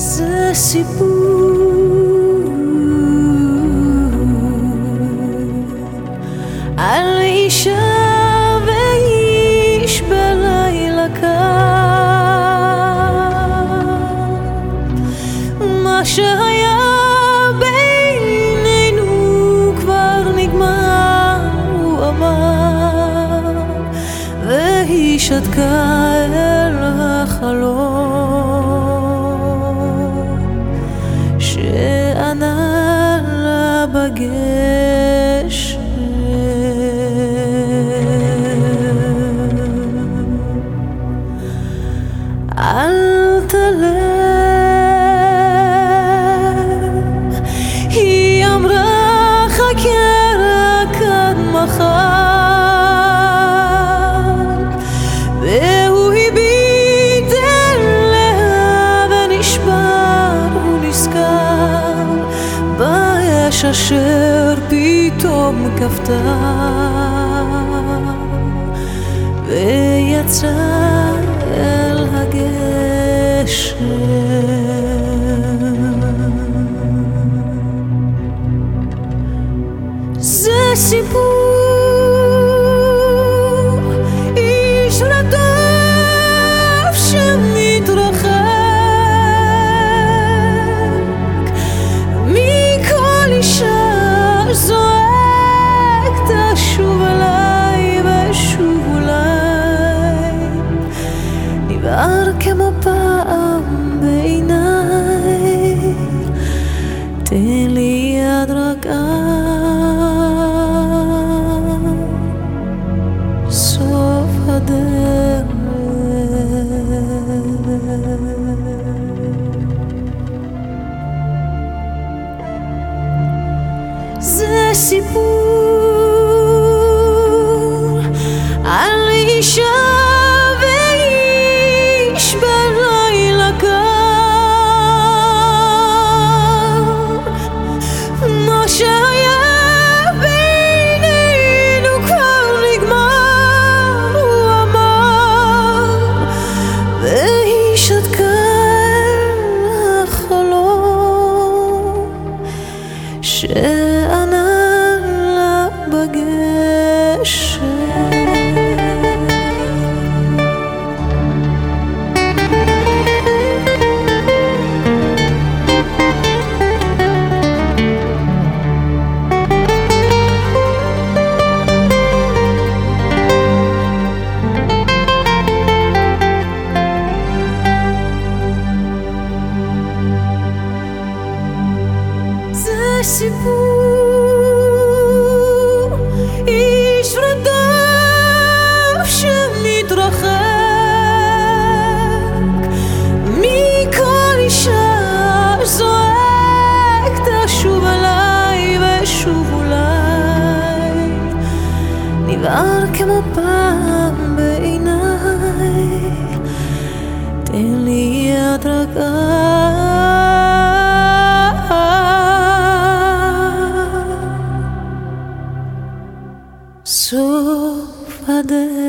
זה סיפור על אישה ואיש בלילה קר. מה שהיה בינינו כבר נגמר, הוא אמר, והיא שתקה אל החלום שענה לה בגשם. אל תלך, היא אמרה, חכה רק עד מחר. והוא הביט אליה ונשבר, הוא נזכר באש אשר פתאום כבתה, ויצא אל הגשם. זה סיפור איש רדוף שמתרחק מכל אישה, זועק תשוב אליי ושוב אולי. נבער כמו פעם בעיניי, תן לי יד רגעה, סוף הדרך. זה סיפור על אישה ואיש בלילה קר. מה שהיה בינינו כבר נגמר, הוא אמר, והיא שתקה אל החלום שענה לה בגשם. זה סיפור איש רדוף שמתרחק מכל אישה, זועק תשוב אליי ושוב אולי. נבער כמו פעם בעיניי, תן לי יד רגעה, סוף הדרך.